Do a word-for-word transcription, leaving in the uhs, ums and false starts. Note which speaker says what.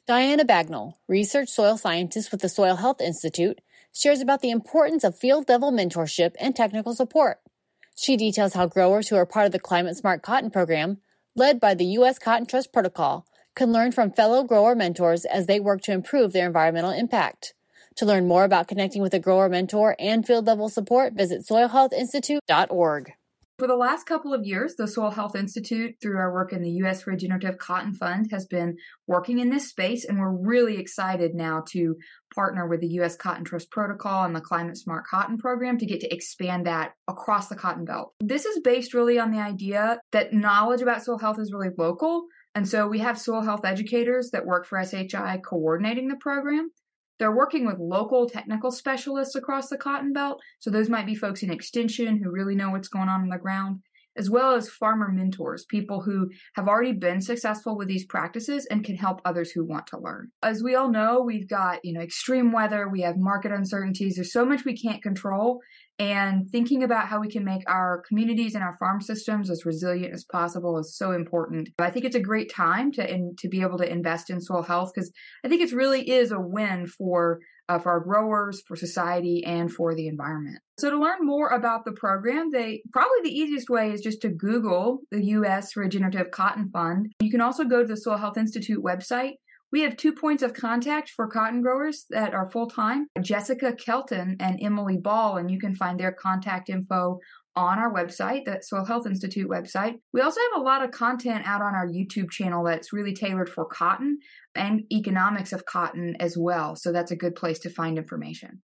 Speaker 1: Diana Bagnall, research soil scientist with the Soil Health Institute, shares about the importance of field-level mentorship and technical support. She details how growers who are part of the Climate Smart Cotton program, led by the U S Cotton Trust Protocol, can learn from fellow grower mentors as they work to improve their environmental impact. To learn more about connecting with a grower mentor and field-level support, visit soil health institute dot org.
Speaker 2: For the last couple of years, the Soil Health Institute, through our work in the U S Regenerative Cotton Fund, has been working in this space, and we're really excited now to partner with the U S Cotton Trust Protocol and the Climate Smart Cotton program to get to expand that across the cotton belt. This is based really on the idea that knowledge about soil health is really local, and so we have soil health educators that work for S H I coordinating the program. They're working with local technical specialists across the cotton belt, so those might be folks in extension who really know what's going on on the ground, as well as farmer mentors, people who have already been successful with these practices and can help others who want to learn. As we all know, we've got, you know, extreme weather, we have market uncertainties, there's so much we can't control, and thinking about how we can make our communities and our farm systems as resilient as possible is so important. I think it's a great time to in, to be able to invest in soil health, because I think it really is a win for uh, for our growers, for society, and for the environment. So to learn more about the program, they probably the easiest way is just to Google the U S Regenerative Cotton Fund. You can also go to the Soil Health Institute website. We have two points of contact for cotton growers that are full-time, Jessica Kelton and Emily Ball, and you can find their contact info on our website, the Soil Health Institute website. We also have a lot of content out on our YouTube channel that's really tailored for cotton and economics of cotton as well, so that's a good place to find information.